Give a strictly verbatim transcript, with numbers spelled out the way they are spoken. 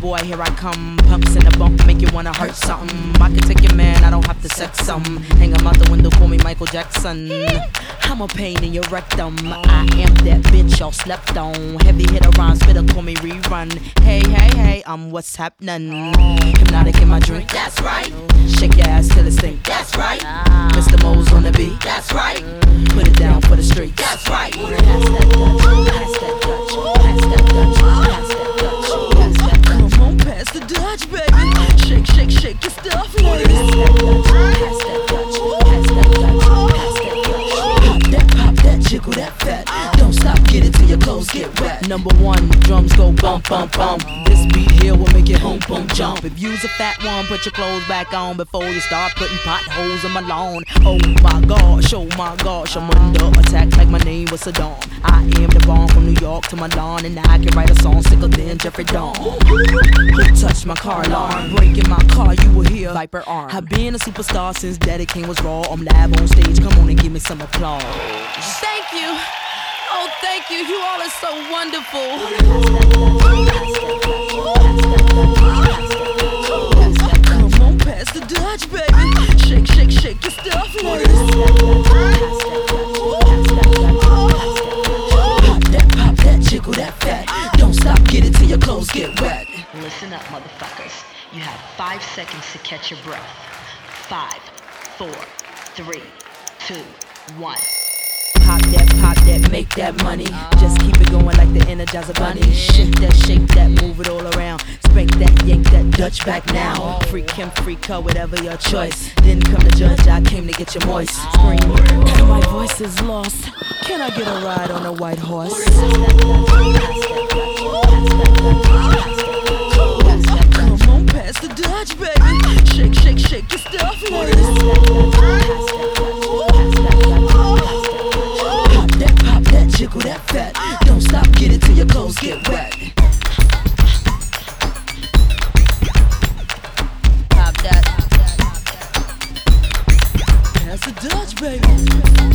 boy, here I come. Pumps in the bump, make you wanna hurt something. I can take your man, I don't have to sex some. Hang him out the window, call me Michael Jackson. I'm a pain in your rectum. I am that bitch y'all slept on. Heavy hitter rhyme, spitter, call me rerun. Hey, hey, hey, I'm what's happening. Hypnotic in my drink, that's right. Shake your ass till it stink, that's right. Mister Mo's on the beat, that's right. Put it down for the streets, that's right. Pass that Dutch, pass that Dutch, pass that Dutch, pass that Dutch, pass that Dutch. Come on, pass the Dutch, baby. Shake, shake, shake your stuff, ladies. Pass that Dutch, pass that Dutch, pass that Dutch. Pop that, pop that, jiggle that fat. Don't stop, get it till your clothes get wet. Number one, drums go bump, bump, bump. This beat here will make it boom, boom, jump. If you's a fat one, put your clothes back on before you start putting potholes in my lawn. Oh my gosh, oh my gosh, I'm under attack like my name was Saddam. I am the bomb from New York to Milan, and I can write a song sicker than Jeffrey Dawn. Who touched my car alarm? Breaking my car, you will hear Viper arm. I've been a superstar since Daddy King was raw. I'm live on stage, come on and give me some applause. Thank you. Oh, thank you. You all are so wonderful. Come on, pass the Dutch, baby. Shake, shake, shake your stuff, ladies. Pop that, pop that, jiggle that fat. Don't stop, get it till your clothes get wet. Listen up, motherfuckers. You have five seconds to catch your breath. Five, four, three, two, one. Pop that, pop that, make that money. Just keep it going like the Energizer Bunny. Shift that, shake that, move it all around. Spank that, yank that, Dutch back now. Freak him, freak her, whatever your choice. Didn't come to judge, I came to get you moist. Scream, my voice is lost. Can I get a ride on a white horse? Come on, pass the Dutch, baby. Shake, shake, shake your stuff, ladies.